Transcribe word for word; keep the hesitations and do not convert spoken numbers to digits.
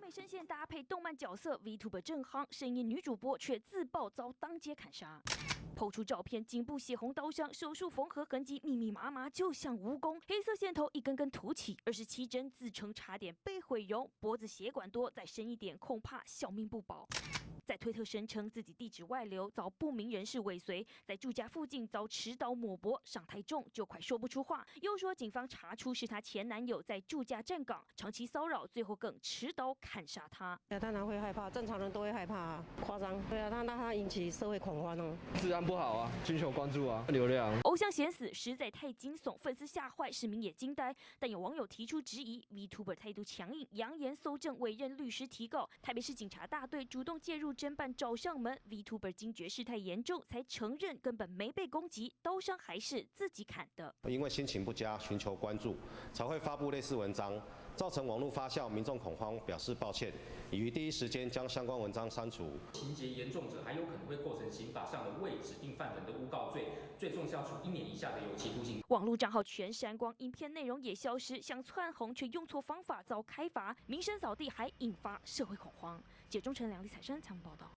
美声线搭配动漫角色 ，VTuber 正夯，声音女主播却自曝遭当街砍杀。抛出照片，颈部血红刀伤，手术缝合痕迹密密麻麻，就像蜈蚣。黑色线头一根根凸起，二十七针自称差点被毁容，脖子血管多，再深一点恐怕小命不保。在推特声称自己地址外流，遭不明人士尾随，在住家附近遭持刀抹脖，伤太重就快说不出话。又说警方查出是她前男友在住家站岗，长期骚扰，最后更持刀砍杀她。 他当然会害怕，正常人都会害怕啊，夸张。对啊，他让他引起社会恐慌哦。 治安不好啊，寻求关注啊，流量。 偶像显死实在太惊悚，粉丝吓坏，市民也惊呆。但有网友提出质疑 ，VTuber 态度强硬，扬言搜证，委任律师提告。台北市警察大队主动介入侦办，找上门。VTuber 惊觉事态严重，才承认根本没被攻击，刀伤还是自己砍的。 因为心情不佳，寻求关注，才会发布类似文章，造成网络发酵，民众恐慌，表示抱歉，已于第一时间将相关文章删除。 情节严重者还有可能会构成刑法上的未指定犯人的诬告罪，最重是要处一年以下的有期徒刑。 网络账号全删光，影片内容也消失，想窜红却用错方法遭开罚，名声扫地，还引发社会恐慌。解中诚梁李彩珊采访报道。